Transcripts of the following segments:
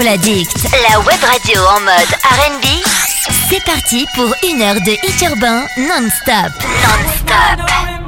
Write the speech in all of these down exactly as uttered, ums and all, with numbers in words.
Soul Addict, la web radio en mode R and B. C'est parti pour une heure de hit urbain non-stop. Non-stop.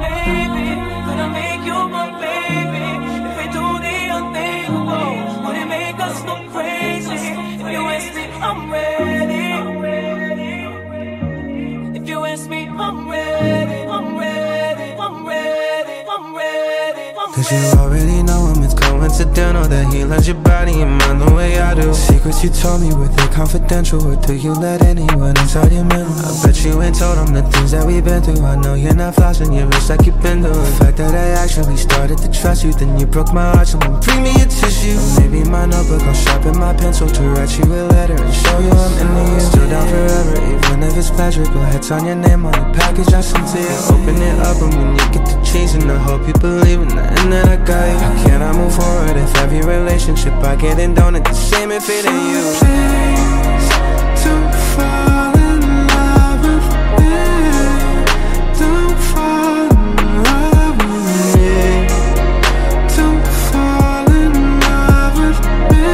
Cause you already know him, it's coincidental that he loves your body and mind the way I do. Secrets you told me, were they confidential? Or do you let anyone inside your mental? I bet you ain't told him the things that we've been through. I know you're not flossing your wrist like you've been doing. The fact that I actually started to trust you, then you broke my heart, so bring me a tissue. Or maybe my notebook, I'll sharpen my pencil to write you a letter and show you I'm into you. Still down forever, even if it's pleasure. Go ahead, sign your name on the package I sent to you. Open it up and when you get to chasing, I hope you believe in that and that I got you. How can I move forward if every relationship I get in don't end the same if it ain't you? Please, don't fall in love with me. Don't fall in love with me. Don't fall in love with me.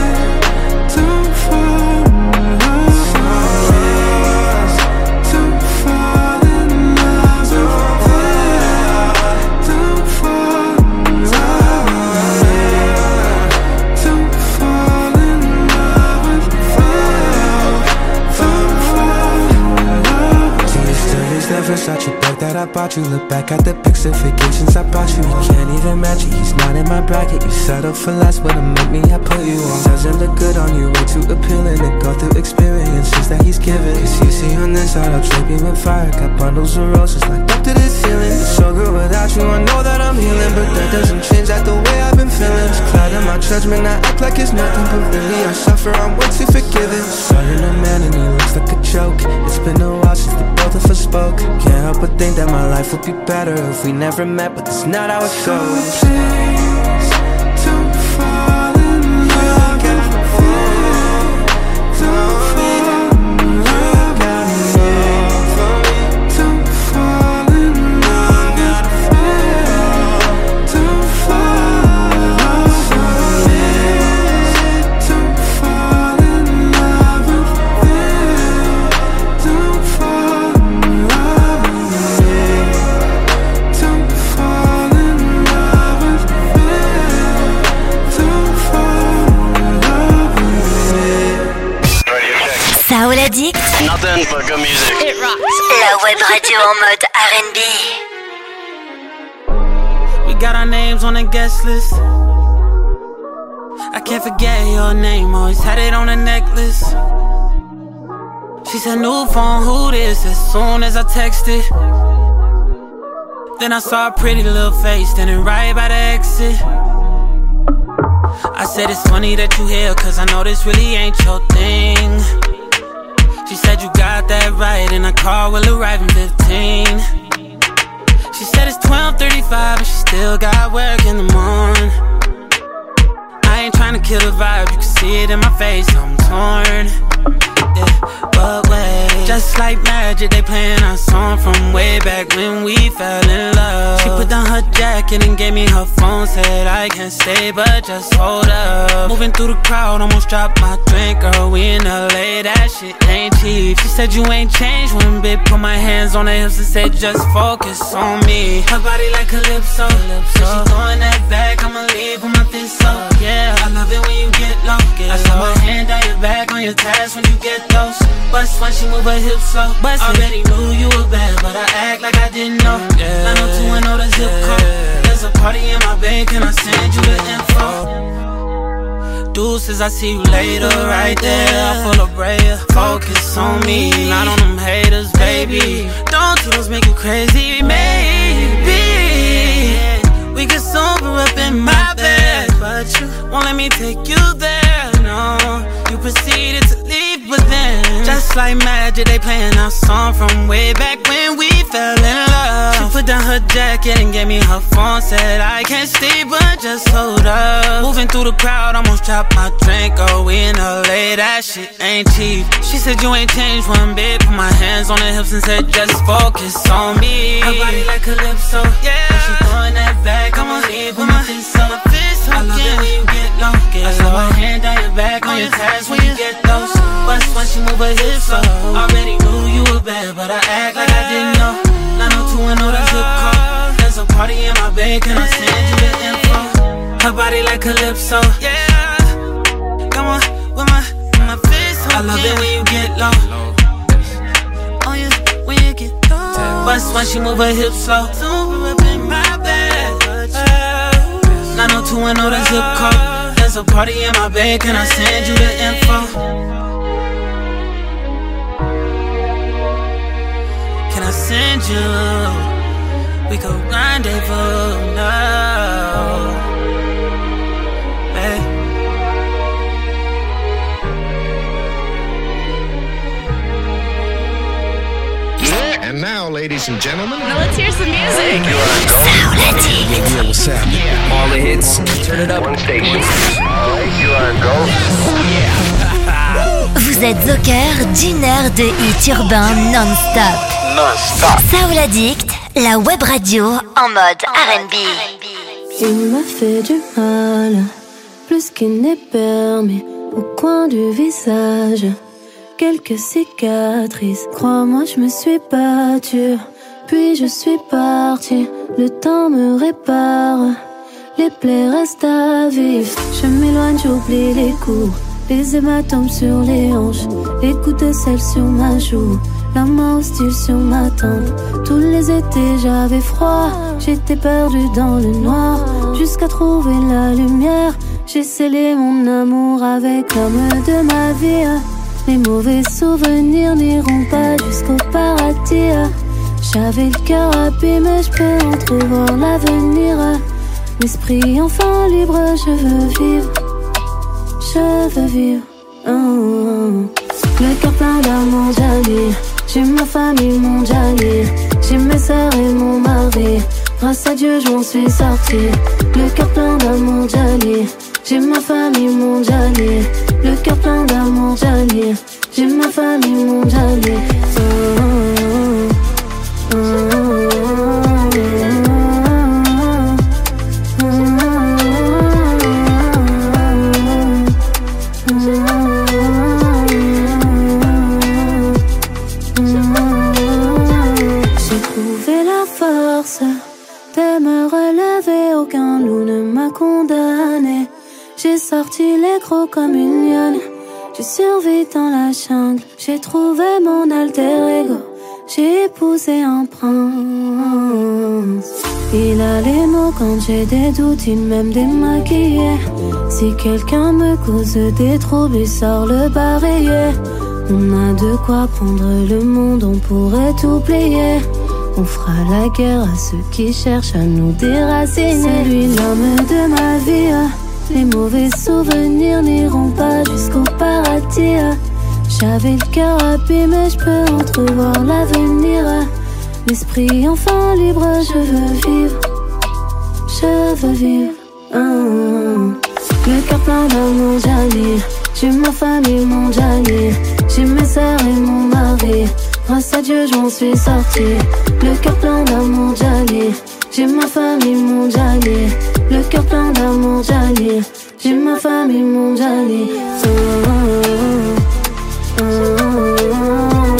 Don't fall in love with me. Don't fall in love with me. Don't fall in love with me. Don't fall in love with me. Don't fall in love. Do you still use that Versace bag that I bought you? Look back at the pics of vacations I brought you. You can't even match it, he's not in my bracket. You settle for less, but to make me, I put you on. Doesn't look good on you, way too appealing to go through experiences that he's given. Cause you see on this side, I'll trip you with fire. Got bundles of roses like up to the ceiling. It's so good without you, I know that I'm healing, but that doesn't change that the way I've been feeling. It's clouding my judgment, I act like it's nothing, but really I suffer, I'm way too forgiving. Saw you in a man and he looks like a joke. It's been a while since the both of us spoke. Can't help but think that my life would be better if we never met, but that's not how it goes. Please, don't fall in love with me. Don't fall in love with me. Don't fall in love with me. Don't fall in love with me. Don't fall in love with me. Don't fall in love with me. Don't fall in love with me. Don't fall in love with me. Radio check. Soul Addict, Nothing but good music. it rocks. La web radio en mode R and B. We got our names on the guest list. I can't forget your name, always had it on a necklace. She said, new phone, who this? As soon as I texted, then I saw a pretty little face standing right by the exit. I said, it's funny that you here, cause I know this really ain't your thing. She said, you got that right, and a car will arrive in fifteen. She said, it's twelve thirty-five, and she still got work in the morning. I ain't tryna kill the vibe, you can see it in my face, I'm torn. Yeah, but wait, just like magic, they playing our song from way back when we fell in love. She put down her jacket and gave me her phone, said I can't stay, but just hold up. Moving through the crowd, almost dropped my drink, girl, we in L A, that shit ain't cheap. She said you ain't changed one bit, put my hands on her hips and said just focus on me. Her body like Calypso, Calypso. She throwing that back, I'ma leave with my fist up. Yeah, I love it when you get low, get I saw my hand down your back on your tats when you get those. Bust when she move her hips slow. Bust already knew you were bad, but I act like I didn't know. Yeah. nine oh two and oh the zip code. There's a party in my bank, can I send you the info? Deuces, I see you later, right there. Full of prayer, focus on me, not on them haters, baby. Don't do those make you crazy, maybe we can sober up in my bed, but you won't let me take you there. No, you proceeded to leave, but then just like magic, they playing our song from way back when we fell in love. She put down her jacket and gave me her phone, said I can't stay, but just hold up. Moving through the crowd, almost dropped my drink. Oh, we in L A, that shit ain't cheap. She said you ain't changed one bit, put my hands on her hips and said just focus on me. Her body like Calypso, yeah. She throwing that back, I'ma leave with my fist up. I love it when you get low, get I saw my hand down your back on your tats when you get those. Bust when she move her hips so already knew you were bad, but I act like I didn't know. nine oh two and know the zip code. There's a party in my bed, can I send you the info? Her body like Calypso, yeah. Come on, with my, with my fist. I love it when you get low. Oh yeah, when you get low. Bust when she move her hips slow. Zoom up in my bed. nine oh two and know the zip code. There's a party in my bed, can I send you the info? Can I send you? We could rendezvous now. Hey. And now, ladies and gentlemen, now let's hear some music. Yeah, what's happening? All the hits, turn it up. One station. Alright, you are go. Vous êtes au cœur d'une heure de hits urbains non-stop. Non-stop. Soul Addict, la web radio en mode R and B. Il m'a fait du mal, plus qu'il n'est permis, au coin du visage. Quelques cicatrices, crois-moi je me suis battue. Puis je suis partie, le temps me répare. Les plaies restent à vivre, je m'éloigne, j'oublie les coups. Les hématomes sur les hanches, les gouttes de sel sur ma joue. La main hostile sur ma tempe. Tous les étés j'avais froid, j'étais perdue dans le noir. Jusqu'à trouver la lumière, j'ai scellé mon amour avec l'homme de ma vie. Les mauvais souvenirs n'iront pas jusqu'au paradis. J'avais le cœur abîmé, je peux entrevoir l'avenir. L'esprit enfin libre, je veux vivre. Je veux vivre. Oh, oh. Le cœur plein d'amour, Jali. J'ai ma famille, mon Jali. J'ai mes sœurs et mon mari. Grâce à Dieu, je m'en suis sortie. Le cœur plein d'amour, Jali. J'ai ma famille, mon Jali. Le cœur plein d'amour, Jali. J'ai ma famille, mon Jali. Oh, oh, oh, oh, j'ai trouvé la force de me relever, aucun loup ne m'a condamné. J'ai sorti les crocs comme une lionne. J'ai survécu dans la jungle. J'ai trouvé mon alter ego. J'ai épousé un prince. Il a les mots quand j'ai des doutes. Il m'aime démaquillé. Si quelqu'un me cause des troubles, il sort le barillet. On a de quoi prendre le monde. On pourrait tout plier. On fera la guerre à ceux qui cherchent à nous déraciner. C'est lui l'homme de ma vie. Les mauvais souvenirs n'iront pas jusqu'au paradis. J'avais le cœur abîmé, je peux entrevoir l'avenir. L'esprit enfin libre, je veux vivre. Je veux vivre. Oh, oh. Le cœur plein d'amour, Jali. J'ai ma famille, mon Jali. J'ai mes sœurs et mon mari. Grâce à Dieu, j'en suis sortie. Le cœur plein d'amour, Jali. J'ai ma famille, mon Jali. Le cœur plein d'amour, Jali. J'ai ma famille, mon Jali. Oh, oh, oh, oh,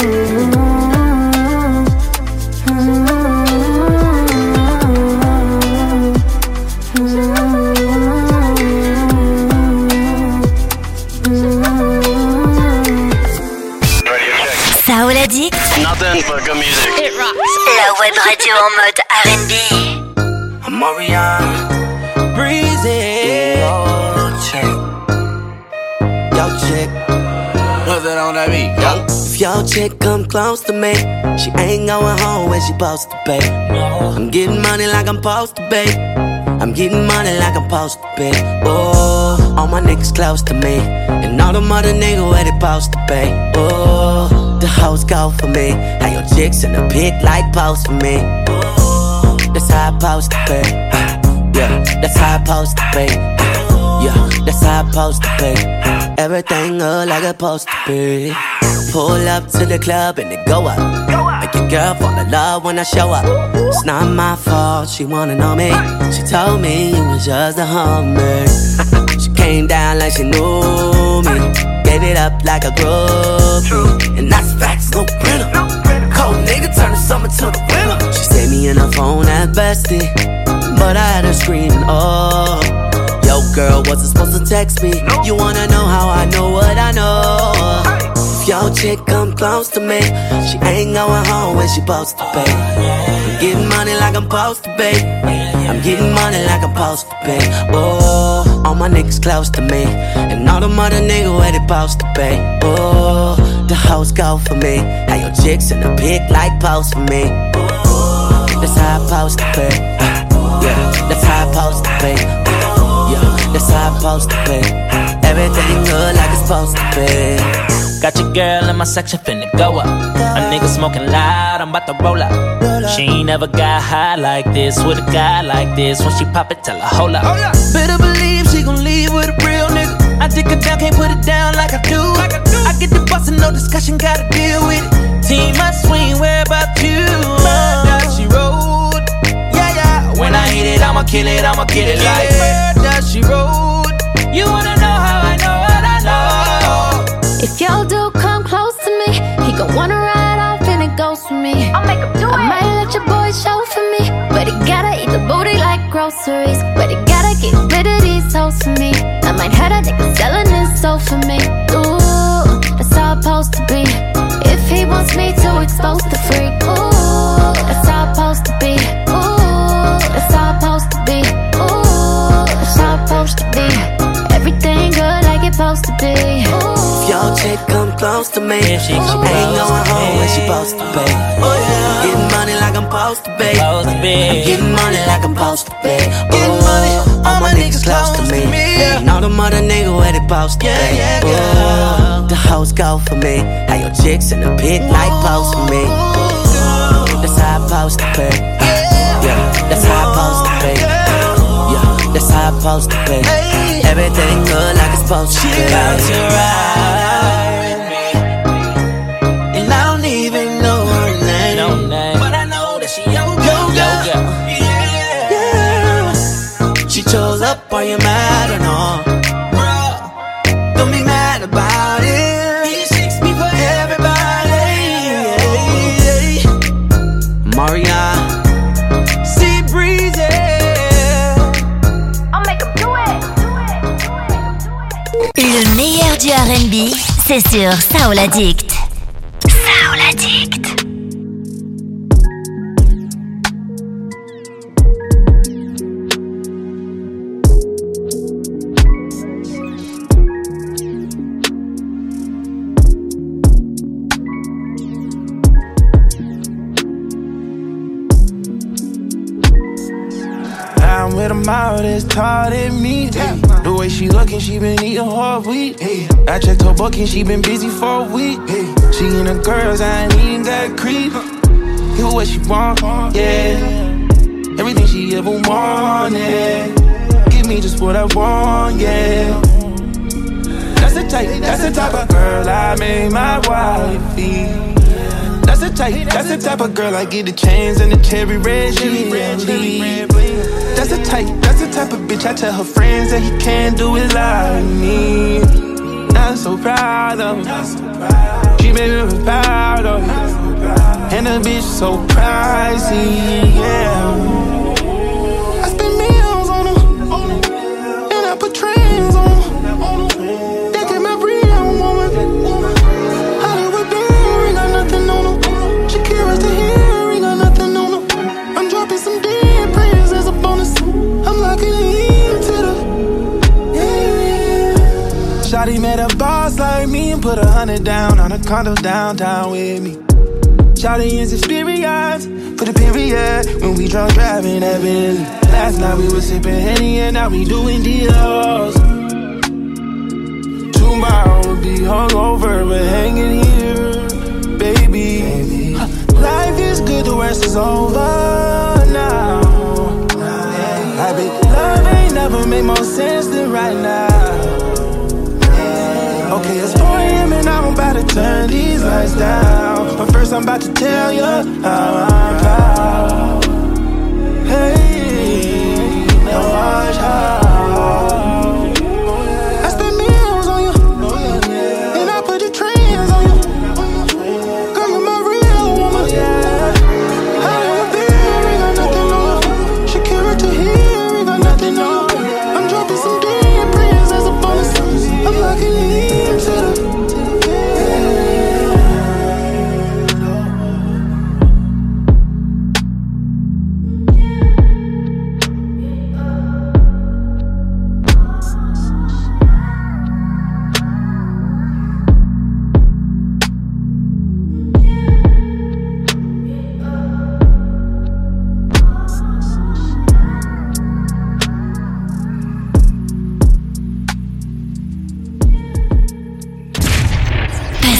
Soul Addict. Nothing but good music. It rocks. La web radio en mode R and B. Marianne, breezy. Yo, chick. Yo, chick. What's that on that beat? Yo. If your chick come close to me, she ain't going home when she supposed to pay. I'm getting money like I'm supposed to pay. I'm getting money like I'm supposed to pay. Oh, all my niggas close to me, and all the mother niggas where they supposed to pay. Oh, the hoes go for me. How your chicks in the pit like post for me. Oh, that's how I supposed to pay. Yeah, that's how I supposed to pay. Yeah, that's how I supposed to pay. Everything look like it's supposed to be. Pull up to the club and it go up. Make your girl fall in love when I show up. It's not my fault, she wanna know me. She told me you was just a hummer. She came down like she knew me. it up like a groupie. And that's facts, no printer. Cold nigga turn the summer to the winter. She saved me in her phone at bestie, but I had her screaming, oh. Yo, girl, wasn't supposed to text me. You wanna know how I know what I know? If your chick come close to me, she ain't going home when she supposed to pay. I'm getting money like I'm supposed to pay. I'm getting money like I'm supposed to pay. Oh, all my niggas close to me, and all the mother niggas where they supposed to pay. Oh, the hoes go for me. How your chicks in the pic like post for me. Oh, that's how I supposed to pay. Yeah, that's how I supposed to pay. Yeah, that's how I supposed to pay. Everything good like it's supposed to be. Got your girl in my section finna go up. A nigga smoking loud, I'm about to roll up. She ain't never got high like this with a guy like this. When she pop it, tell her hold up. Better believe she gon' leave with a real nigga. I take her down, can't put it down like I do. Like I, do. I get the bustin', no discussion, gotta deal with it. Team my swing, where about you? Murder, she rode. Yeah, yeah. When I hit it, I'ma kill it, I'ma kill it like murder, she rode. You wanna know how I know what I know? If your dude come close to me, he gon' wanna ride off and it goes for me. I'll make him do it. I might let your boy show for me, but he gotta eat the booty like groceries. But he gotta get rid of these hoes for me. I might have a nigga selling his soul for me. Ooh, that's how it's supposed to be. If he wants me to expose the freak, ooh, that's how it's supposed to be. Ooh, that's how it's supposed to be. Ooh, that's how it's supposed to be. Everything good like it's supposed to be. Ooh. Your chick come close to me, she ain't going home when she supposed to pay. Oh yeah, getting money like I'm supposed to pay. I'm getting money like I'm supposed to pay. Getting money, all my niggas close to me, and all the mother niggas where they supposed to pay. Oh, the hoes go for me. How your chicks in the pic like post for me. That's how I'm supposed to pay. Yeah, that's how I'm supposed to pay. Yeah, that's how I'm supposed to pay. Everything good like it's supposed to be. She about to ride me, and I don't even know her name, no name. But I know that she your girl, yo, girl. Yeah. Yeah. She chose up, are you mad or no? Bro, don't be mad about it. These chicks be for everybody. Marianne, see breezy. Le meilleur du R and B, c'est sur Soul Addict. Soul Addict. I'm with a mouth that's taller than me. Hey. The way she looking, she been eating hard wheat. Hey. I checked her booking, she been busy for a week. Hey. She and the girls, I ain't even got creep. Hear what she want, yeah. Everything she ever wanted. Give me just what I want, yeah. That's the type, that's the type of girl I made my wifey. That's the type, that's the type of girl I get the chains and the cherry red jelly. That's the type, that's the type of bitch I tell her friends that he can't do it like me. I'm so proud of her. She made me proud of her. And the bitch so pricey, yeah. I spend meals on her, and I put trends on her. They get my real woman. Hollywood girl, ain't got nothing on her. Shakira's the hair, ain't got nothing on her. I'm dropping some dead prayers as a bonus. I'm locking into the, yeah. Shawty met a boss like me and put a hundred down on a condo downtown with me. Shawty is experienced, put a period when we drunk driving that Bentley. Last night we was sipping Henny and now we doing deals. Tomorrow we'll be hungover but hanging here, baby. baby. Life is good, the worst is over now. I bet love ain't never made more sense than right now. Okay, it's four a.m. and I'm about to turn these lights down. But first I'm about to tell you how I'm proud. Hey, now watch how I spend meals on you, and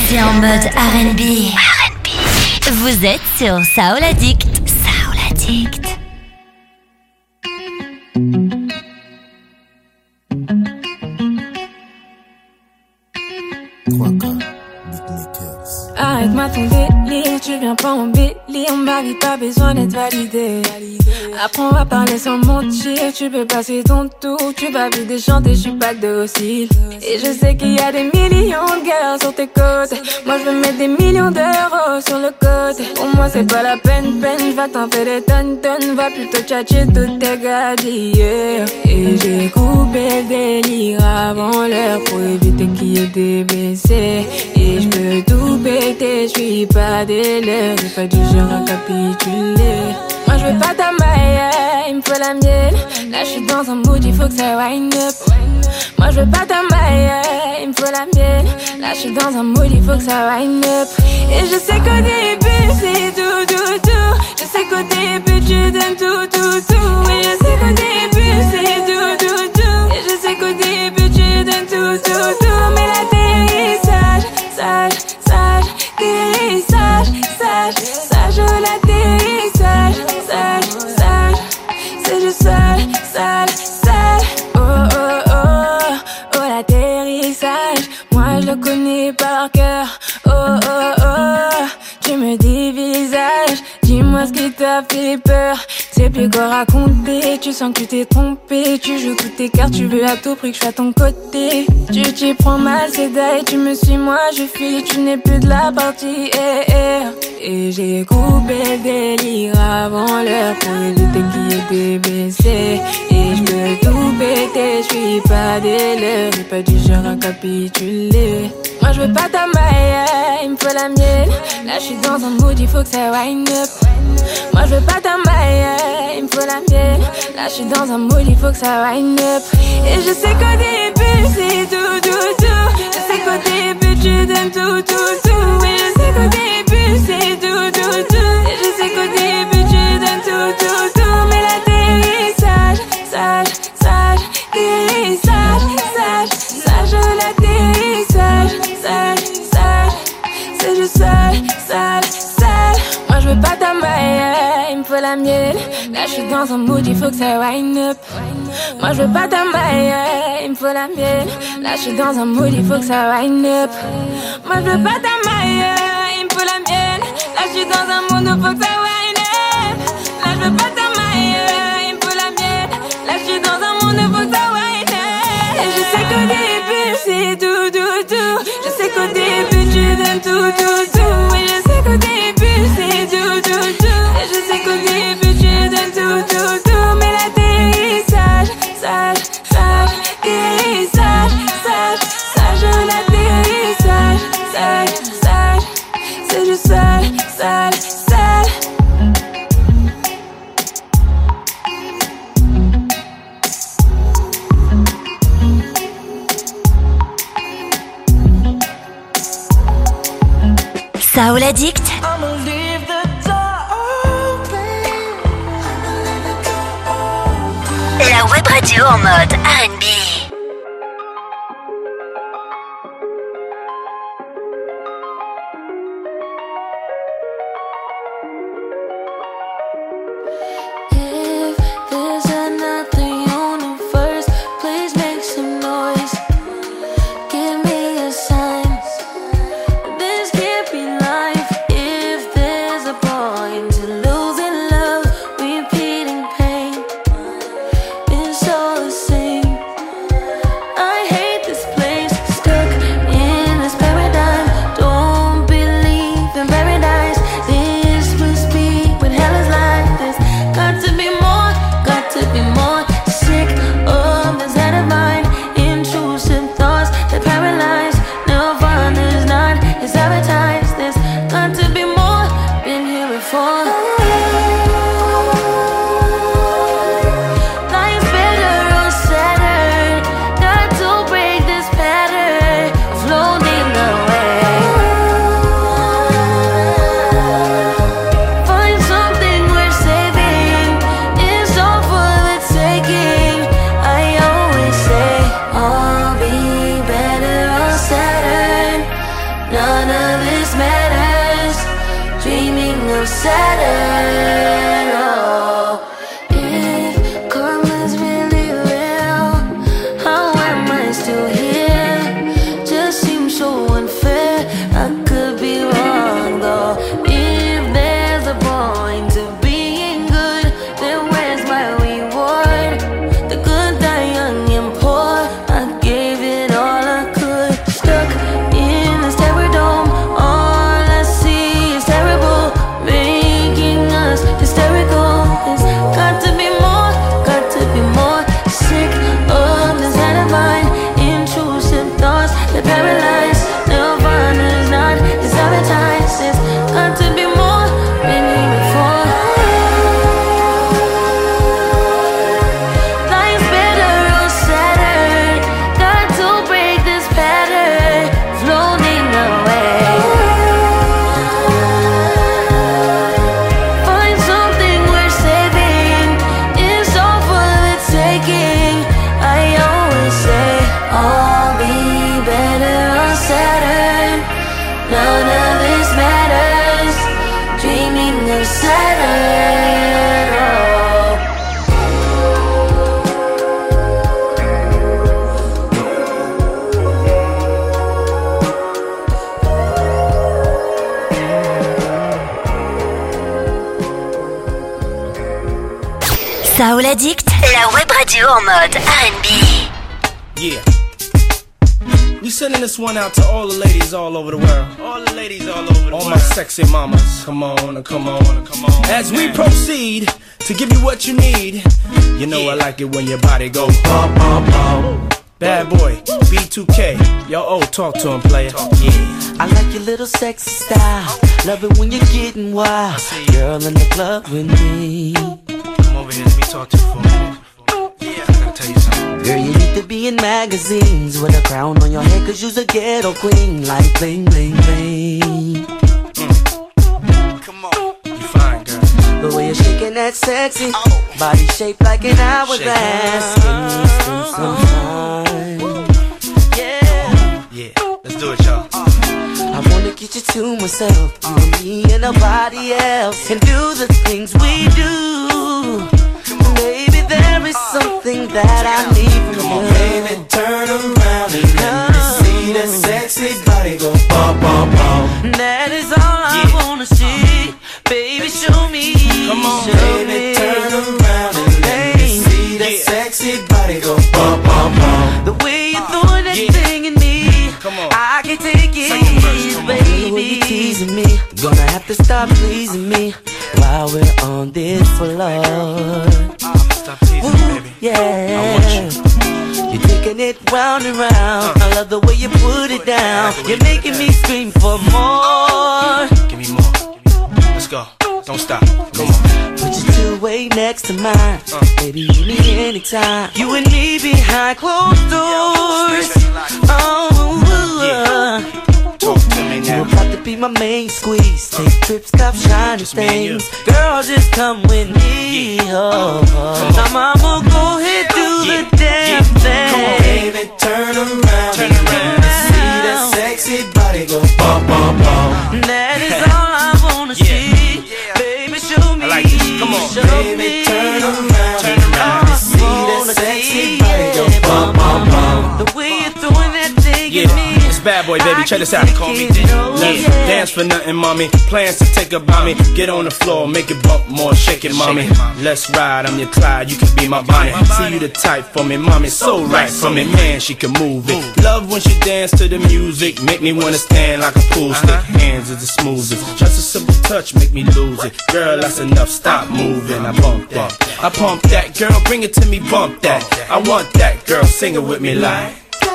C'est en mode R and B. R and B. Vous êtes sur Soul Addict. Soul Addict. Arrête-moi ton délire, tu viens pas en délire. Ma vie pas besoin d'être validée. Apprends à parler sans mentir. Tu peux passer ton tour, tu vas vite chanter, je suis pas docile. Et je sais qu'il y a des millions de gars sur tes côtes. Moi je veux mettre des millions d'euros sur le côté. Pour moi c'est pas la peine, peine. Va t'en faire des tonnes, tonnes. Va plutôt tchatcher toutes tes gars d'hier. Et j'ai coupé le délire avant l'heure pour éviter qu'il y ait des B C. Et je peux tout péter, je suis pas des leurs. J'ai pas du genre à capituler. Moi je veux pas ta maille, il me faut la mienne. Là je suis dans un mood, il faut que ça wind up. Moi je veux pas ta maille, il me faut la mienne. Là je suis dans un mood, il faut que ça wind up. Et je sais qu'au début c'est tout, tout, tout. Je sais qu'au début tu donnes tout, tout, tout. Et je sais qu'au début c'est tout, tout, tout. Et je sais qu'au début tu donnes tout, tout, tout. Mais l'atterrissage, sage, sage, atterrissage, sage, sage, oh l'atterrissage, sage, sage, c'est du sale, sale, sale. Oh, oh, oh, oh l'atterrissage, moi je le connais par cœur. Oh, oh, oh, tu me dévisages, dis-moi ce qui t'a fait peur. C'est plus quoi raconter, tu sens que tu t'es trompé. Tu joues toutes tes cartes, tu veux à tout prix que je sois à ton côté. Tu t'y prends mal, c'est d'ailleurs, tu me suis, moi je fuis. Tu n'es plus de la partie, eh, eh. Et j'ai coupé le délire avant l'heure pour éviter qu'il y ait des B C. Et je peux tout péter, je suis pas des leurs. J'ai pas du genre à capituler. Moi je veux pas ta maille, il me faut la mienne. Là je suis dans un mood, il faut que ça wind up. Moi je veux pas ta maille, il me faut la mienne. Là je suis dans un mood, il faut que ça wind up. Et je sais qu'au début c'est tout, tout, tout. Je sais qu'au début tu donnes tout, tout, tout. Et je sais qu'au début c'est tout, tout, tout. Et je sais qu'au début tu donnes tout, tout, tout. Mais l'atterrissage, sage, sage, atterrissage, sage, sage, oh l'atterrissage, sage, sage, c'est du sale, sale, sale. Moi je veux pas ta maille, il me faut la mienne. Là je suis dans un mood, il faut que ça wind up. Moi je veux pas ta maille, il me faut la mienne. Là je suis dans un mood, il faut que ça wind up. Moi je veux pas ta maille, il me faut la mienne. Là je suis dans un mood, il faut que ça wind up. Là je veux pas ta maille, il me faut la mienne. Là je suis dans un mood, il faut que ça wind up. Et je sais qu'au début c'est tout, tout, tout. Je sais qu'au début tu donnes tout, tout, tout. Et je sais qu'au début c'est tout, tout, tout. Et je sais qu'au début tu donnes tout, tout, tout. Mais l'atterrissage, sage, sage, atterrissage, sage, sage, oh l'atterrissage, sage, sage, c'est du sale, sale, sale. Soul Addict. La web radio en mode R and B. It's all the same. Saturn. Oh, if karma's really real, how am I still here? Just seems so unfair. I could be wrong though. If there's a point to being good, then where's my reward? The good die young and poor. I gave it all I could. Stuck in this terror dome. All I see is terrible, making us hysterical. It's got to be more, got to be more. Sick of this head of mine. Intrusive thoughts that paralyze. Nirvana's not, it's advertised. It's got to be more, been here before. Life's better on Saturn. Got to break this pattern, floating away. Find something worth saving. It's all for the taking. I always say I'll be better on Saturn. None of this matters. Dreaming of Saturn. Oh. Soul Addict, la web radio en mode R and B. Yeah. We sending this one out to all the ladies all over the world. All the ladies all over the all world. All my sexy mamas. Come on, come on, come on. As we proceed to give you what you need. You know yeah. I like it when your body goes bum, bum, bum. Bad boy, B two K. Yo, oh, talk to him, player. Yeah. I like your little sexy style. Love it when you're getting wild. Girl in the club with me. Come over here, let me talk to you for a minute. Yeah, I gotta tell you something. Girl, you need to be in magazines with a crown on your head, cause you's a ghetto queen. Like bling, bling, bling. Mm. Come on, you fine, girl. The way you're shaking that sexy oh. body shaped like an hourglass. Can we spend some time? Yeah. Yeah, let's do it, y'all. I wanna get you to myself, you and me and nobody else, and do the things we do. Baby, there is something that I need from you. Come on, baby, turn around and let me see that sexy body go bum, bum, bum. That is all I yeah. wanna see. Baby, show me. Come on, show baby, me. turn around and let me see that yeah. sexy body go bum, bum, bum. The way you're throwing that yeah. thing in me, come on. I can take it, verse, baby. You teasing me, gonna have to stop pleasing me while we're on this floor. Stop teasing me, baby. Yeah, I want you. You're taking it round and round. Uh. I love the way you put it down. You're making me scream for more. Give me more. Let's go. Don't stop. Come on. Put your two-way next to mine. Uh. Baby, you need me anytime. You and me behind closed doors. Oh, yeah. Talk to me now. You're about to be my main squeeze. Take uh. trips, cop shiny things. Girl, just come with me. Yeah. Oh, oh. Now, mama, go ahead, do yeah. the damn yeah. thing. Come on, baby, turn around. Turn around. See that sexy body go bum, bum, bum. That is all I wanna yeah. see. Yeah. Baby, show me. I like this. Come on, show baby, me. turn around. Turn around. See that sexy body go bum, bum, bum. The way you're throwing that thing yeah. at me. It's bad boy, baby. Check this out. Call me Let's yeah. dance for nothing, mommy. Plans to take a by me. Get on the floor, make it bump more, shake it, mommy. Let's ride, I'm your Clyde, you can be my Bonnie. See you the type for me, mommy. So right for me, man, she can move it. Love when she dance to the music. Make me wanna stand like a pool stick. Hands is the smoothest. Just a simple touch, make me lose it. Girl, that's enough, stop moving. I bump that, I pump that. Girl, bring it to me, bump that. I want that, girl, sing it with me like.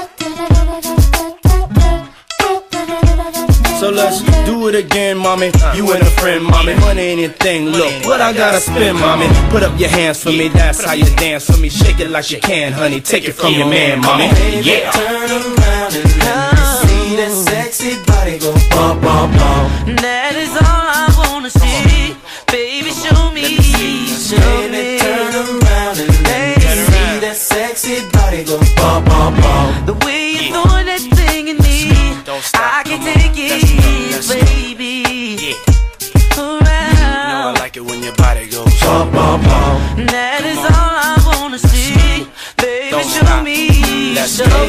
So let's do it again, mommy. You and a friend, mommy. Money ain't a thing. Look, what I gotta spend, mommy. Put up your hands for me. That's how you dance for me. Shake it like you can, honey. Take it from your man, mommy. Yeah. Turn around and let me see that sexy body go bum, bum, bum. That is all I wanna see. Baby, show me. Show me. Turn around and let me see that sexy body go bum, bum, bum. The way you're throwing that thing in me, I can take it, baby. Around.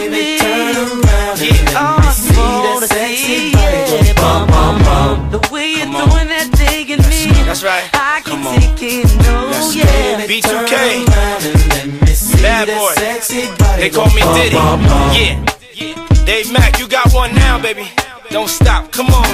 baby, turn around and let me see that sexy body go bum, bum, bum. The way you're doing that thing in me, that's right. I can take it, no, yeah. B two K, bad boy. They call me Diddy, yeah. Dave Mack, you got one now, baby. Don't stop, come on.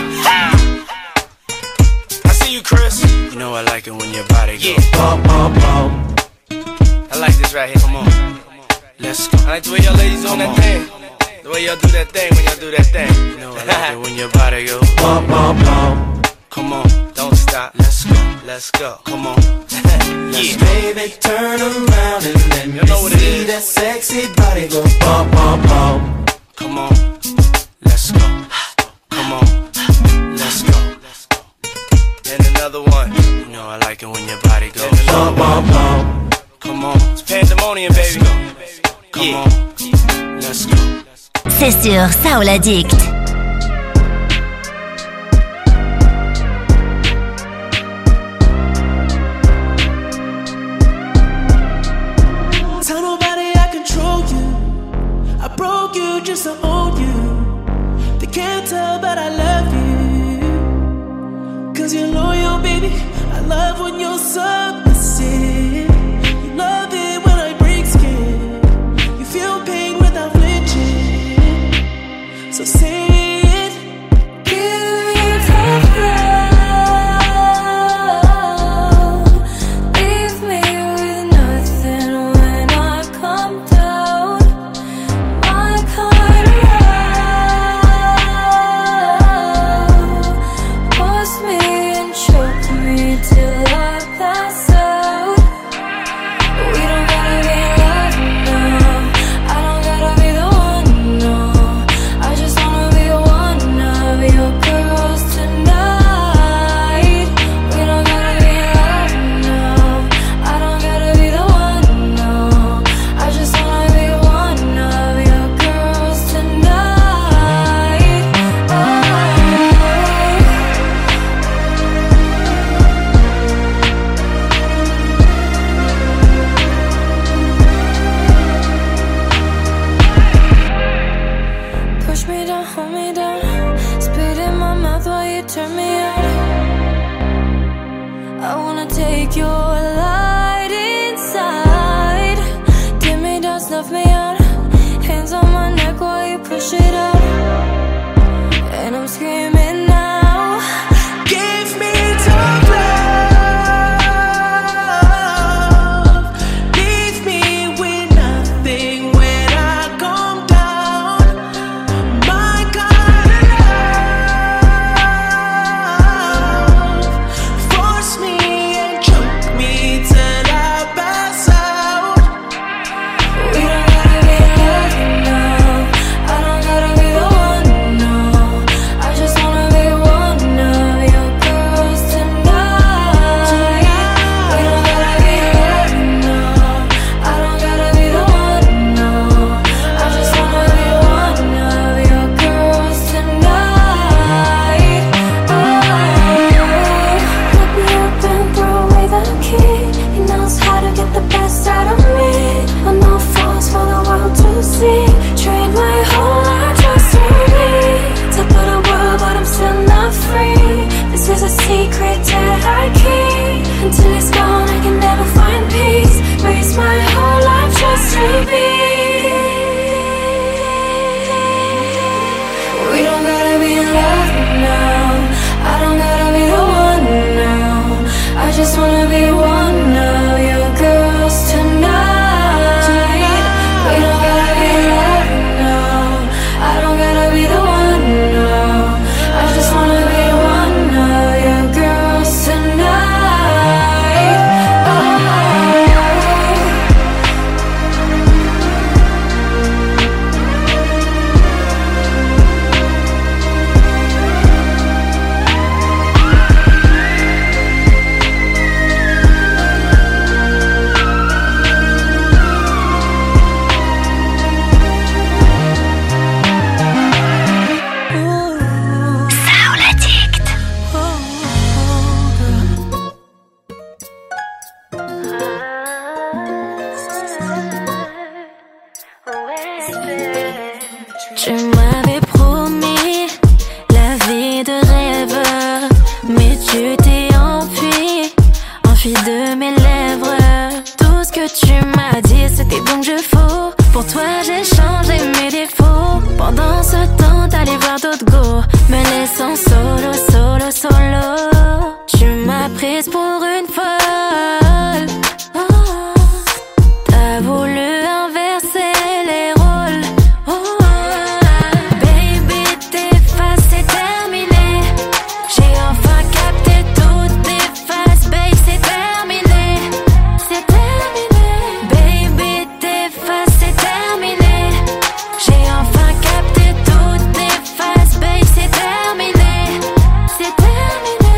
I see you, Chris. You know I like it when your body goes yeah. bum, bum, bum. I like this right here, come on. Let's go. I like the way y'all ladies on that thing. The way y'all do that thing when y'all do that thing. You know I like it when your body goes bum, bum, bum. Come on, don't stop. Let's go, let's go. Come on. Yeah. Baby, turn around and let me know what it see is. that sexy body go bum, bum, bum. Come on, let's go. Come on, let's go. And another one. You know I like it when your body goes bum, bum, bum. Come on, it's pandemonium, baby. Come yeah. on, let's go. C'est sur Soul Addict. Tell nobody I control you. I broke you just to own you. They can't tell but I love you. Cause you're loyal, baby. I love when you're submissive. You love it when I break skin. You feel pain without flinching. So say it. Give me tough love. Leave me with nothing when I come down. My kind of love. Force me and choke me till I pass out. We don't gotta be in love, no. I don't gotta be the one, no. I just wanna be one of your girls tonight. We don't gotta be in love, no. I don't gotta be the one, no. I just wanna be one of your girls tonight. Oh. Push me down, hold me down. Spit in my mouth while you turn me on. I wanna take your light inside. Dim me down, snuff me out. Hands on my neck while you push it out. And I'm screaming now. Give me tough love. Leave me with nothing when I come down. My kind of love. Force me and choke me till I pass out. We don't gotta be in love, no. I don't gotta be the one, no. I just wanna be one of your girls tonight. We don't gotta be in love, no. I don't gotta be the one, no. I just wanna be one of your girls tonight. Oh, look me up and throw away the key. He knows how to get the best out of me. On no falls for the world to see. Train my whole life just to be top of the world, but I'm still not free. This is a secret that I keep. Until it's gone, I can never find peace. Raise my whole life just to be. We don't gotta be in love now. I don't gotta be the one now. I just wanna be one of your girls tonight. We don't gotta be in love now. I don't gotta be the one now. I just wanna be one of your girls tonight. Oh. Tu m'avais promis la vie de rêve, mais tu t'es enfui, enfui de mes lèvres. Tout ce que tu m'as dit, c'était donc je faux. Pour toi j'ai changé mes défauts. Pendant ce temps t'allais voir d'autres go, me laissant solo, solo, solo. Tu m'as prise pour une folle. Oh, t'as voulu inverser les rôles. Oh, baby, tes faces c'est terminé. J'ai enfin capté toutes tes faces, babe, c'est terminé. C'est terminé. Baby, tes faces c'est terminé. J'ai enfin capté toutes tes faces, babe, c'est terminé. C'est terminé.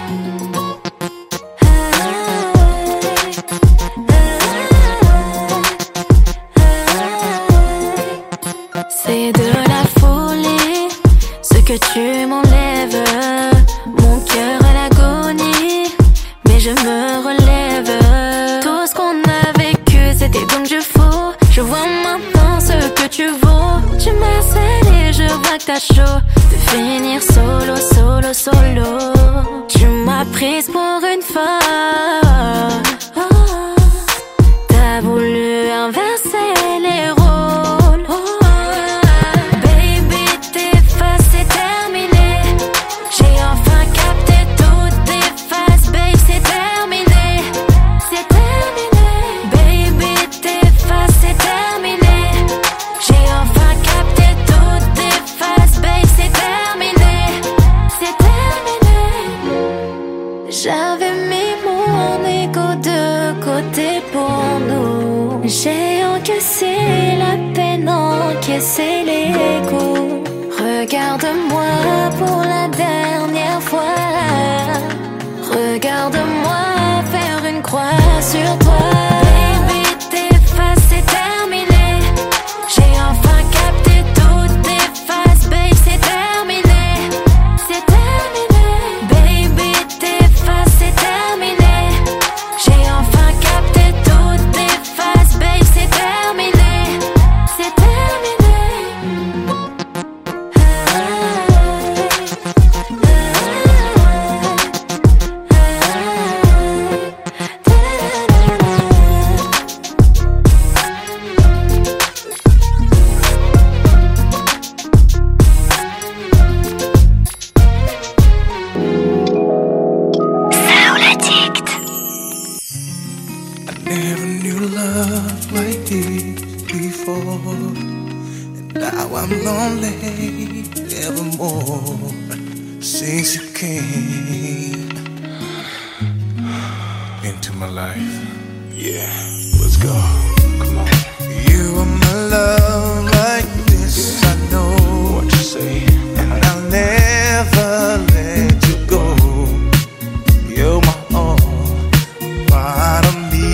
C'est de la folie, ce que tu m'enlèves. Mon cœur à l'agonie, mais je me relève. Tout ce qu'on a vécu, c'était donc je faux. Je vois maintenant ce que tu vaux. Tu m'as scellé, je vois que t'as chaud de finir solo, solo, solo. Tu m'as prise pour une folle. Oh, t'as voulu inverser les rôles. Oh, baby, tes faces c'est terminé. J'ai enfin capté toutes tes faces, babe, c'est terminé. C'est terminé. Baby, tes faces c'est terminé. J'ai enfin capté toutes tes faces, babe, c'est terminé. C'est terminé. J'avais mis mon ego de côté pour nous. J'ai encaissé la peine, encaissé les coups. Regarde-moi pour la dernière fois. Regarde-moi faire une croix sur toi. Baby, tes faces c'est terminé. J'ai enfin capté toutes tes faces, babe, c'est terminé. C'est terminé. Baby, tes faces c'est terminé. J'ai enfin capté toutes tes faces, babe, c'est terminé. C'est terminé. Never knew love like this before, and now I'm lonely evermore since you came into my life. Yeah, let's go. Come on. You are my love like this, I know what you say, and I'll never let you go. You're my own, part of me.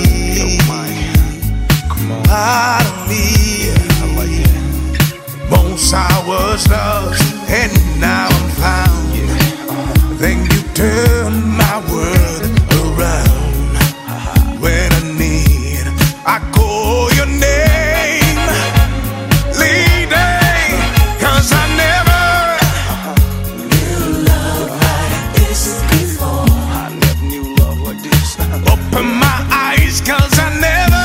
Part of me, yeah, I like it. Once I was lost, and now I'm found. Yeah. Uh-huh. Then you turn my world around. Uh-huh. When I need, I call your name, leading, 'cause I never uh-huh. knew love like this before. I never knew love like this. Open my eyes, 'cause I never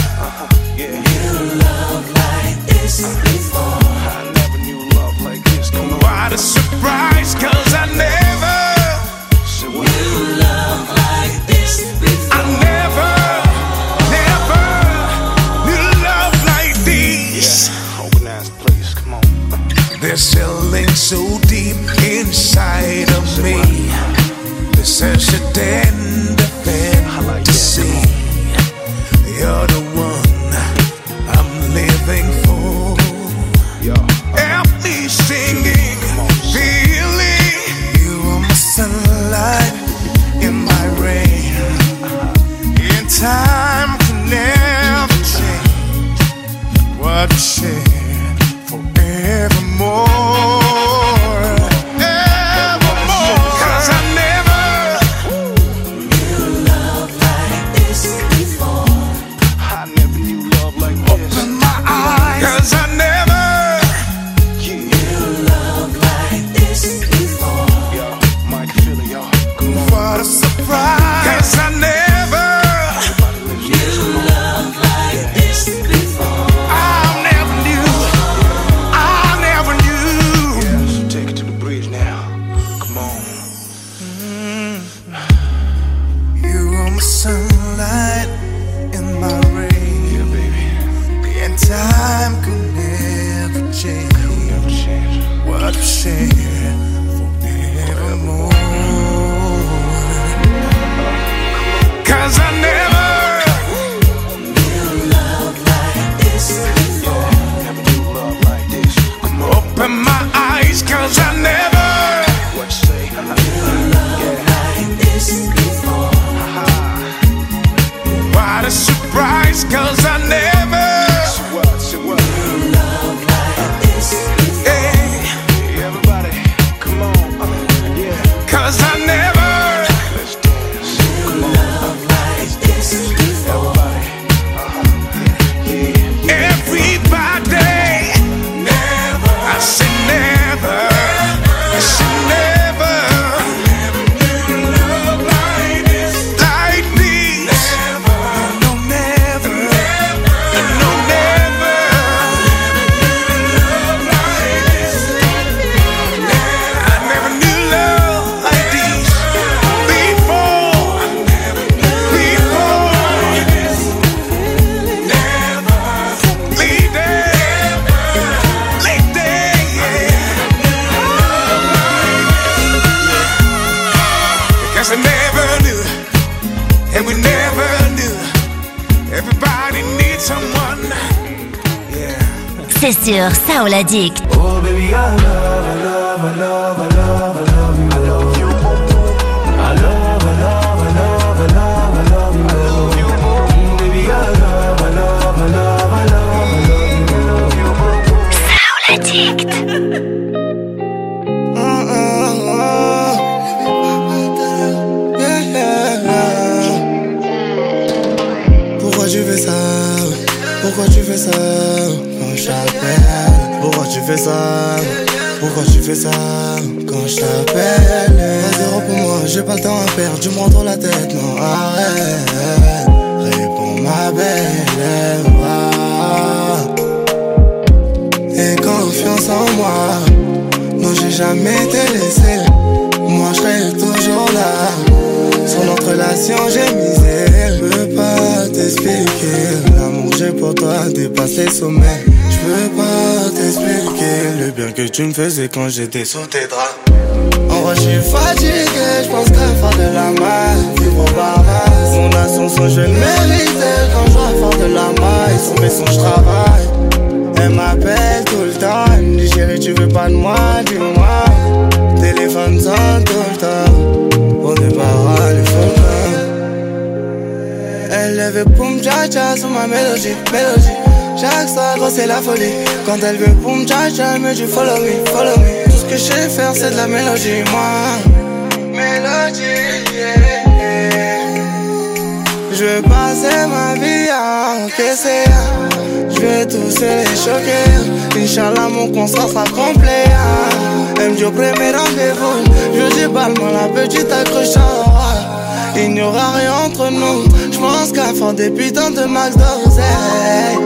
before. I never knew love like this. What a surprise, 'cause I never knew love like this before. I never, never knew love like this. Yeah, open ass place, come on. There's something so deep inside of me. There's such a tender fantasy. You're the one I'm living for. Help me singing, feeling. You are my sunlight in my rain. In time can never change what we share forevermore. Evermore. 'Cause I never knew love like this before. I change. What we share forevermore. Cause I never knew love like this before. Never knew love like this. Open my eyes, cause I never what you say? Knew love like this before. What a surprise, cause I never knew love like this before. Hey, everybody, come on, uh, yeah. Cause I never knew love like this before. Everybody, uh-huh. Yeah. Everybody, never. I said never. I said never. Never knew love like this. Like this. Never. No, never. Never. No, never. Never knew love like this. I never knew love like this before. Before. Never. Lead there. Lead there, yeah. Cause I never knew, and we never knew. Everybody needs someone, yeah. C'est sur Soul Addict. Oh baby, I love, I love, I love, I love, I love you. I love you. I love, I love, I love, I love, I love you. I love you. Mm, baby, I love, I love, I love, I love, I love you. I love you. Soul Addict. Pourquoi tu fais ça? Pourquoi tu fais ça? Quand je t'appelle. Pourquoi tu fais ça? Pourquoi tu fais ça? Quand je t'appelle. Pas zéro pour moi, j'ai pas le temps à perdre. Tu me rends trop la tête, non arrête. Réponds ma belle, ah. Et confiance en moi. Non, j'ai jamais été laissé. Moi je serai toujours là. Sur notre relation j'ai misé. Je peux pas t'expliquer. L'amour que j'ai pour toi dépasse les sommets. Je peux pas t'expliquer le bien que tu me faisais quand j'étais sous tes draps. En vrai je suis fatigué, je pense qu'à faire de la malle, vivre au barrage. Mon ascension je le méritais. Quand je dois faire de la maille, sur mes sons je travaille. Elle m'appelle tout le temps, elle me dit chérie tu veux pas de moi, dis-moi. Téléphone sonne tout le temps, on départ à l'effondrement. Elle lève poum tcha tcha sur ma mélodie, mélodie. Chaque soir gros c'est la folie. Quand elle veut poum tcha tcha, elle me dit follow me, follow me. Tout ce que je sais faire c'est de la mélodie, moi. Mélodie, yeah, yeah. Je veux passer ma vie à encaisser. Je vais tous les choquer. Inch'Allah mon concert sera complet. Elle me dit au premier rendez-vous. Je dis balle-moi la petite accrocheur. Il n'y aura rien entre nous. Je pense qu'à faire des putains de max d'oseille.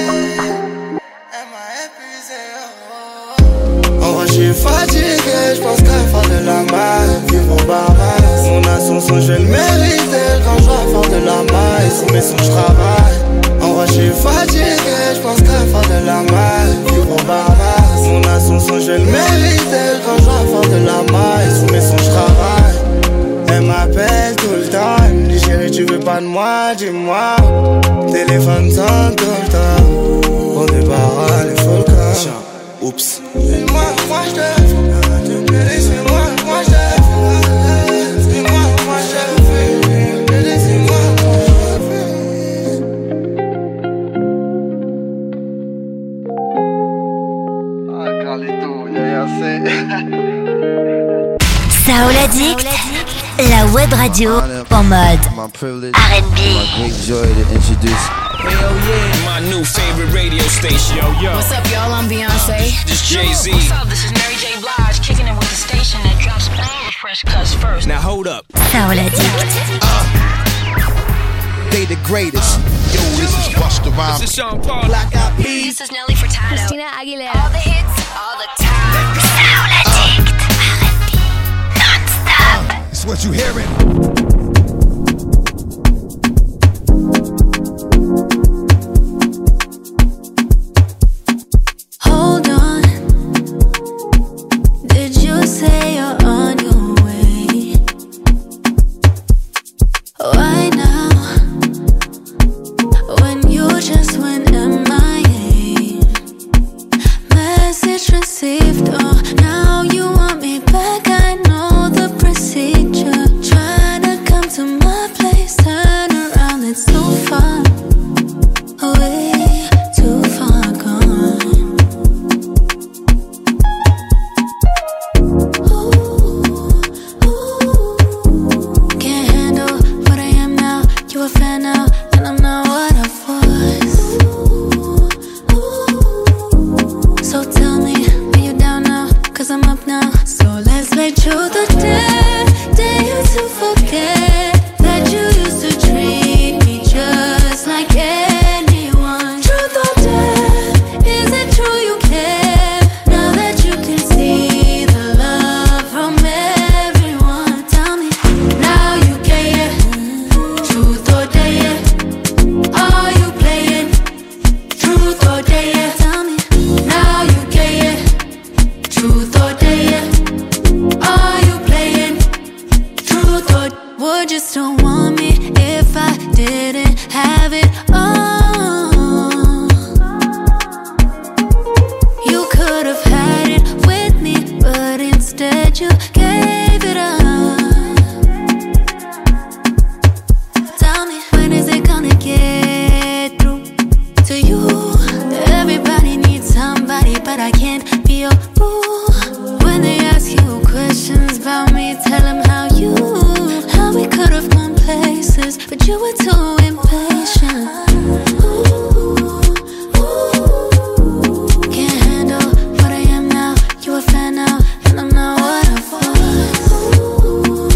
Elle m'a épuisé. En vrai je suis fatigué. Je pense qu'à faire de la malle, vivre au barrage. Mon ascension je le méritais. Quand je dois faire de la maille, sur mes sons je travaille. En vrai je suis fatigué, je pense qu'à faire de la malle, vivre au barrage. Mon ascension je le méritais. Quand je dois faire de la maille, sur mes sons je travaille. Elle m'appelle tout le temps, elle me dit chérie tu veux pas de moi, dis-moi. Téléphone sonne tout le temps, on débarrasse les volcans. Oups. Dis-moi, moi je te fais. Dis-moi, moi je te fais. Dis-moi, moi je te fais. Dis-moi, moi je te fais. Ah, Carlito, yeah, yeah, Soul Addict, la web radio en mode R and B. My great joy to introduce. Hell yeah, my new favorite radio station. Yo, yo. What's up, y'all? I'm Beyonce. This Jay-Z. What's up? This is Mary J. Blige, kicking it with the station that drops all the fresh cuts first. Now hold up. Soul Addict. Uh, they the greatest. Yo, this is Busta Rhymes. This is Sean Paul. Black Eyed Peas. This is Nelly Furtado. Christina Aguilera. All the hits, all the time. Soul Addict. R and B non-stop. It's what you hearing. Hold on. message received. Oh, now you want me back. I know the procedure. Try to come to my place, turn around. It's too far away, too far gone. Ooh, ooh. Can't handle what I am now. You a fan now, and I'm not what I was. So tell me, are you down now? Cause I'm up now. So let's play truth or dare. Dare you to forget that you used to treat me just like anyone. Truth or dare, is it true you care? Now that you can see the love from everyone. Tell me, now you care. Truth or dare, are you playing? Truth or dare, tell me, now you care. Truth or dare, are you playing? Truth or would you still want me if I didn't have it all? You could have had it with me, but instead you gave it up. Tell me, when is it gonna get through to you? Everybody needs somebody, but I can't be your boo. When they ask you questions about me, tell them how you, how we could have gone places, but you were too impatient. Ooh, ooh. Can't handle what I am now. You a fan now, and I'm not what I was.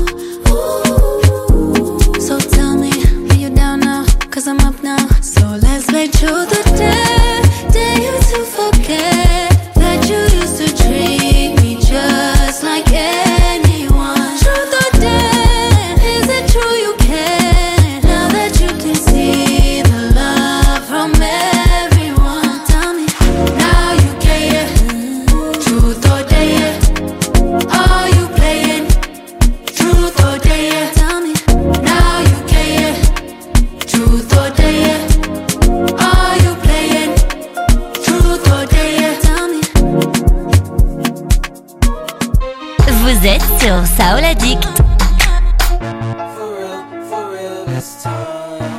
Ooh, so tell me, are you down now? Cause I'm up now. So let's play truth or dare. Dare you to forget that you used to treat me just like anyone. Truth or dare, is it true you care? Now that you can see the love from everyone. Tell me, now you care. Truth or dare, are you playing? Truth or dare, tell me, now you care. Truth or dare, are you playing? Truth or dare, tell me. Vous êtes sur Soul Addict. For real, for real this time.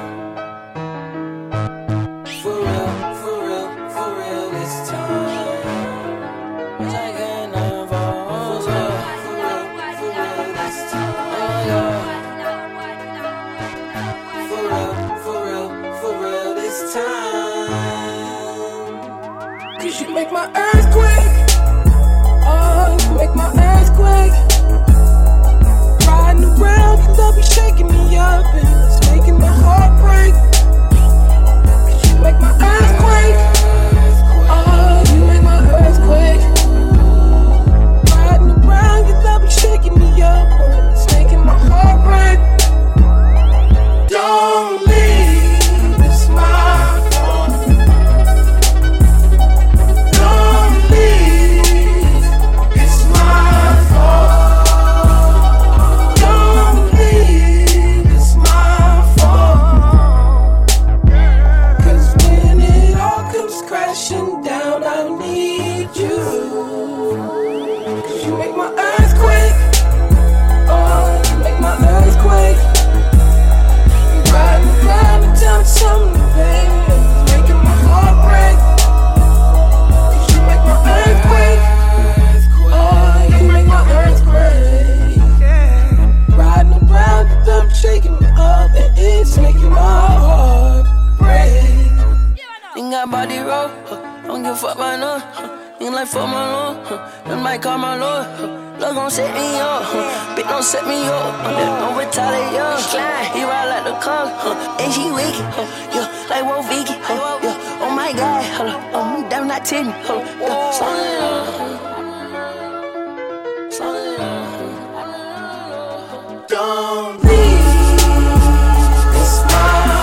For real, for real, for real this time. Like an ever, for real, for real this time. Oh yeah. For real, for real, for real this time. Cause you make my earthquake. Oh, you make my earthquake. Riding around, you love be shaking me up, and it's making my heart break. Cause you make my earthquake. Oh, you make my earthquake. Riding around, you love be shaking me up, and it's making my heart break. Don't leave, it's my fault. Don't leave, it's my fault. Don't leave, it's my fault. Cause when it all comes crashing down, I need you. Cause you make my earthquake. Oh, you make my earthquake. Riding around and telling something, baby, it's making my heart break. Cause you make my earthquake. Oh, you make my earthquake. Riding around and them shaking me up, and it's making my heart break. Think I body roll, huh? Don't give a fuck about no, huh? Ain't like fuck my lord, huh? Them might call my lord, huh? Love gon' set me up, huh? Bitch don't set me up, huh? Don't retaliate, young slime. He ride like the car, huh? And she wicked, huh? Yeah, like Wolf Vicky, huh? Yeah, oh my God, huh? Oh, damn, not Timmy, huh? Yeah, slow it down, slow it down. Don't leave, it's my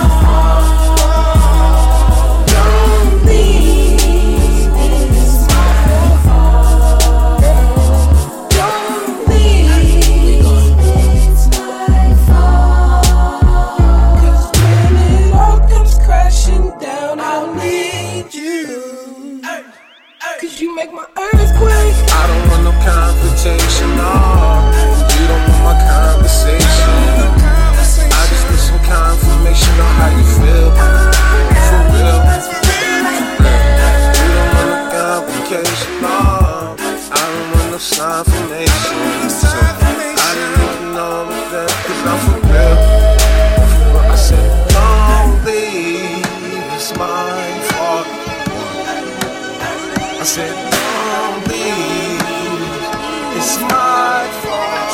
fault. Don't leave, it's my fault. Don't leave, it's my fault. Cause when it all comes crashing down, I'll need you. Cause you you make my earthquake. I don't want no confrontation, no. You don't want my conversation. I just need some confirmation on how you feel. For real. You don't want no complication, no. I don't want no confirmation. So I didn't even know I'm a cause I'm for real. I said, don't leave, it's my fault. I said, don't leave, it's my fault.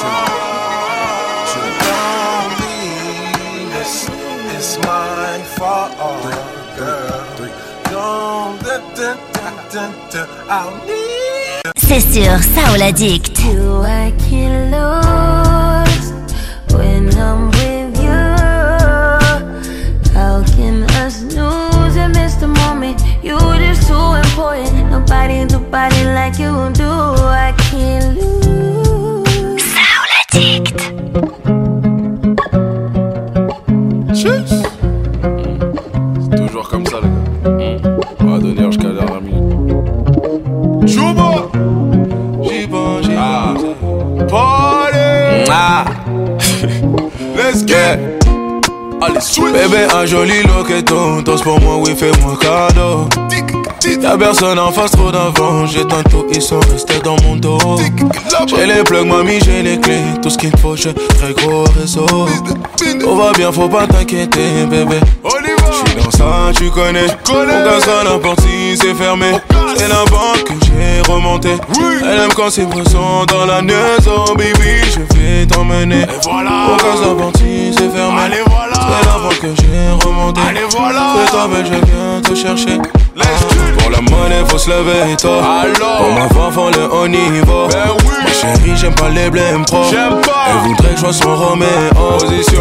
Don't leave, it's, it's my fault, girl. Don't, da, da, da, da, da, I'll need. C'est sur Soul Addict. Do I get lost when I'm with you? How can I snooze and miss the moment? You just too important. Nobody, nobody like you do. I can't lose. Soul Addict. Tchuss. C'est toujours comme ça, les gars. On va donner jusqu'à la dernière minute. Chouba. J'y pense, j'y pense. Party. Ah. Let's get. Allez, switch. Bébé, un joli loqueton. Danse pour moi, oui, fais-moi cadeau. Y'a personne en face, trop d'avant. J'ai tantôt, ils sont restés dans mon dos. J'ai les plugs, mamie, j'ai les clés. Tout ce qu'il faut, j'ai très gros réseau. Tout va bien, faut pas t'inquiéter, bébé. J'suis dans ça, tu connais. On cassera la porte si c'est fermé. C'est la banque que j'ai remontée. Elle aime quand c'est présent dans la maison, baby. Je vais t'emmener. On casse la porte si c'est fermé. C'est la banque que j'ai remontée. C'est toi, belle, je viens te chercher. Pour la monnaie, faut se lever, toi. Pour ma femme, faut le haut niveau. Ma chérie, j'aime pas les blèmes pro. Elle voudrait que je sois son Roméo. Position.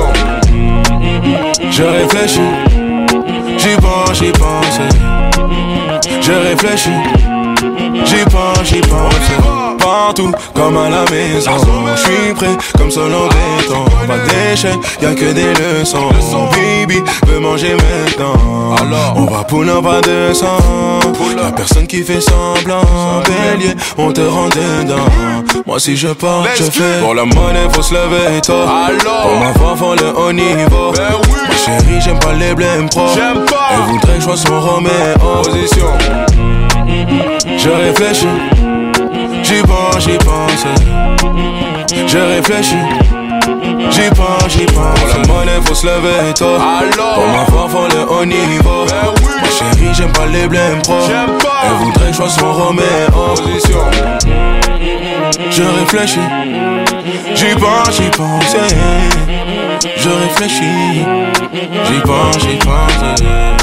Je réfléchis. J'y pense, j'y pense. Je réfléchis. J'y pense, j'y pense. Partout, comme à la maison. J'suis prêt, comme seul en béton. Pas d'échec, y'a que des leçons. Baby, veux manger maintenant. On va pull up à deux cents. Y'a personne qui fait semblant. Bélier, on te rend dedans. Moi si je pars, je fais. Pour la monnaie, faut se lever tôt. Pour ma femme, faut le haut niveau. Ma chérie, j'aime pas les blèmes pro. Elle voudrait que je sois son Roméo. Position. Je réfléchis. J'y pense, j'y pense. Je réfléchis. J'y pense, j'y pense. Pour la monnaie, faut se lever tôt. Pour ma femme, faut le haut niveau. Ma chérie, j'aime pas les blèmes pro. Elle voudrait que je sois son Roméo. Position. Je réfléchis. J'y pense, j'y pense. Je réfléchis. J'y pense, j'y pense.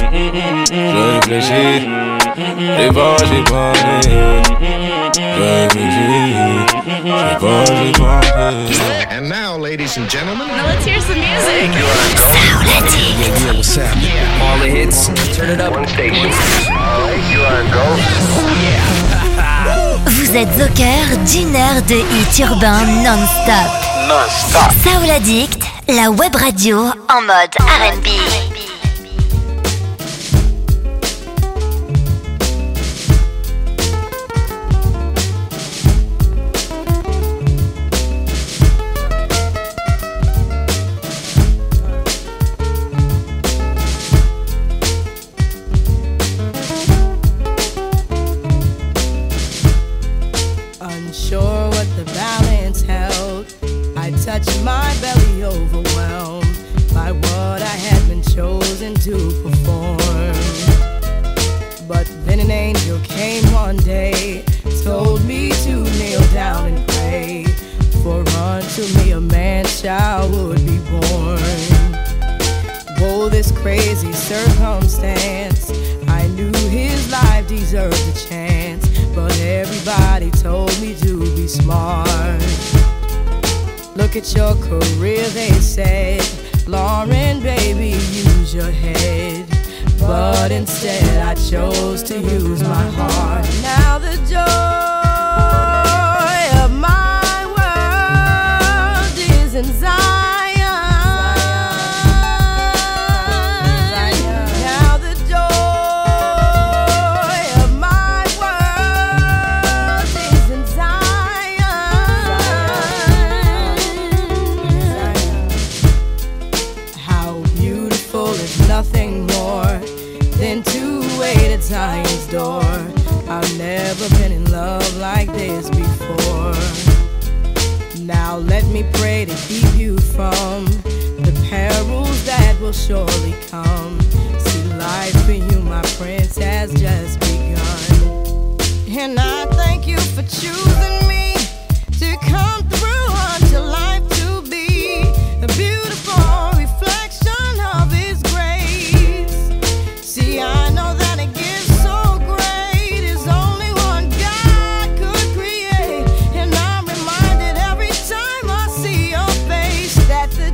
Je réfléchis. J'y pense, j'y pense. And now, ladies and gentlemen, now let's hear some music. Yeah, what's happening? All the hits, turn it up. One station. You are go. Vous êtes au cœur d'une heure de hits urbains non-stop. Non-stop. Soul Addict, la web radio en mode R and B. Touched my belly, overwhelmed by what I had been chosen to perform. But then an angel came one day, told me to kneel down and pray, for unto me a man child would be born. Whoa, this crazy circumstance, I knew his life deserved a chance, but everybody told me to be smart. Look at your career, they said, Lauren, baby, use your head. But instead I chose to use my heart. Now the joy of my world is in Zion. Now the joy of my world love like this before. Now let me pray to keep you from the perils that will surely come. See, life for you, my prince, has just begun. And I thank you for choosing me to come through unto life to be a beautiful reflection of His grace. See, I know that a gift so great is only one God could create. And I'm reminded every time I see your face that the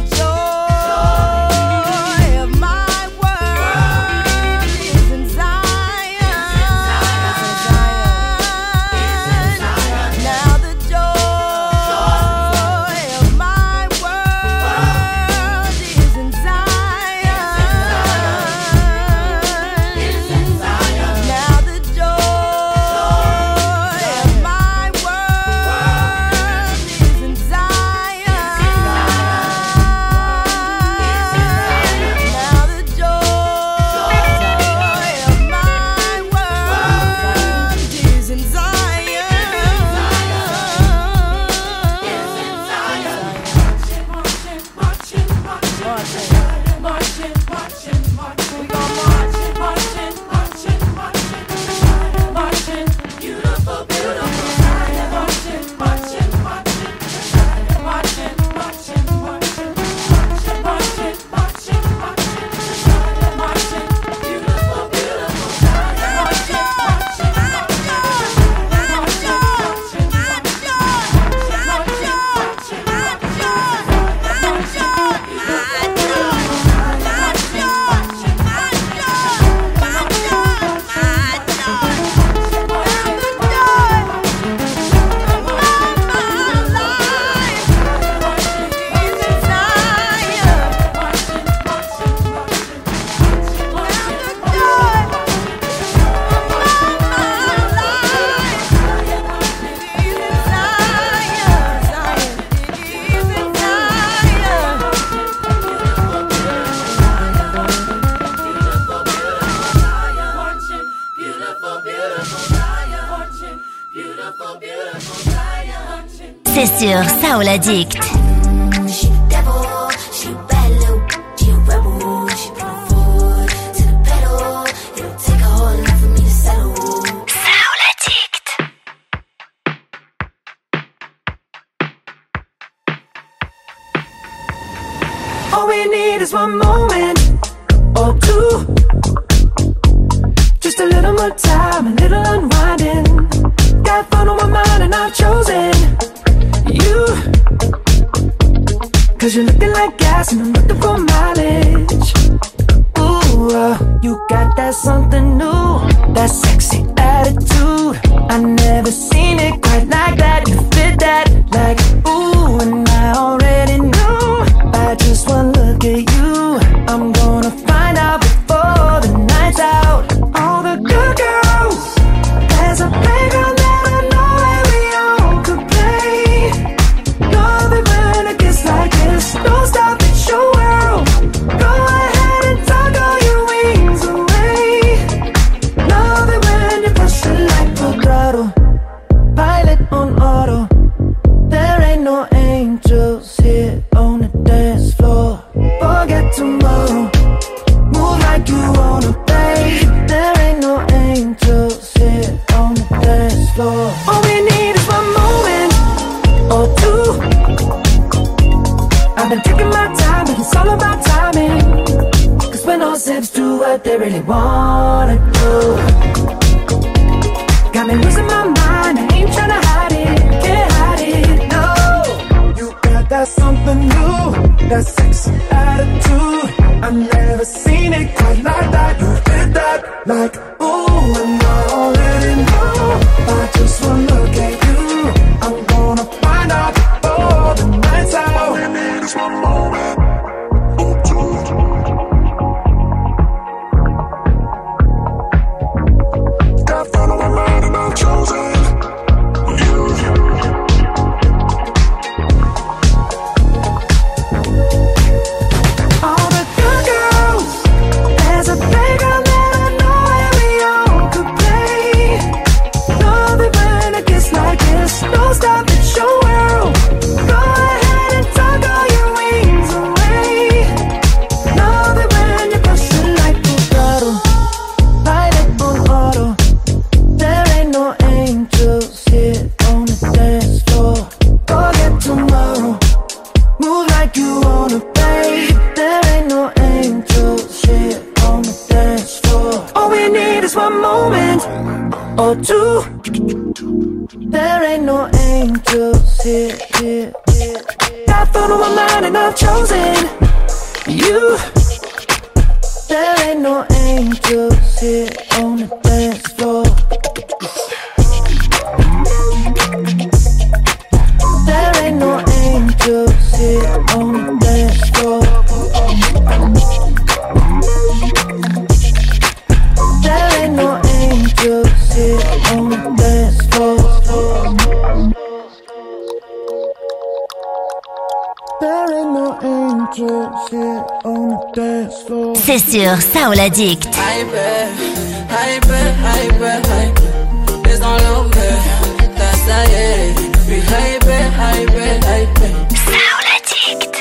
joy of my world is in Zion. Now the joy of my world is in Zion. Now the joy of my world is in Zion. Now the joy of my world is in C'est sur Soul Addict. All we need is one moment or two. Just a little more time, a little unwinding. Got fun on my mind and I've chosen you. Cause you're looking like gas and I'm looking for mileage. Ooh, uh, you got that something new, that sexy attitude. I never seen it quite like that. You fit that like ooh, and I already knew by just one look at you. I'm gonna find out before the night's out. All the good girls, there's a playground that I know where we all could play. Love it when it gets like this. Don't stop, it's your world. Go ahead and tuck all your wings away. Love it when you push it like a throttle. Pilot on auto. There ain't no angels here on the dance floor. Forget tomorrow. Move like you wanna play. There ain't no angels here on the dance floor. All we need is one moment or two. I've been taking my time, but it's all about timing. Cause when all zips do what they really wanna do. Got me losing my mind, I ain't tryna hide it, can't hide it, no. You got that something new, that sexy attitude. I've never seen it quite like that. You did that like ooh, and I already know. By just one look at you, I'm gonna find out before the night's out. All we need is one moment or two. Got fun on my mind and I've chosen you. All the good girls, there's a playground that I know where we all could play. There ain't no angels here, here, here. Got fun on my mind and I've chosen you. There ain't no angels here on the dance floor. There ain't no angels here on the dance floor. There ain't no angels here on the dance floor. There ain't no angels here on the dance floor. C'est sur Soul Addict. Hyper, hyper, hyper, hyper. It's all over. That's a yeah. Be hyper, hyper, hyper. Soul Addict.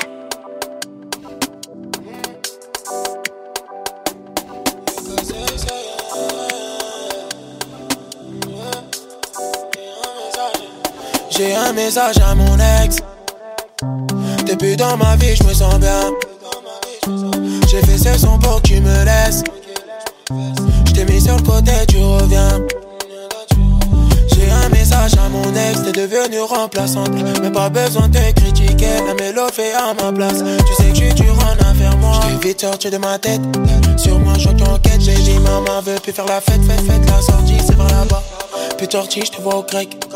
J'ai un message à mon ex. Depuis dans ma vie, je me sens bien. J'ai fait ce son pour que tu me laisses. J't'ai mis sur le côté, tu reviens. J'ai un message à mon ex, t'es devenue remplaçante. Mais pas besoin de te critiquer, la mélo fait à ma place. Tu sais que je suis dur en affaire, moi. J't'ai vite sorti de ma tête. Sur moi, je en quête, baby. Maman veut plus faire la fête, fête, fête. La sortie, c'est vers là-bas. Puis tortille, j'te vois au grec.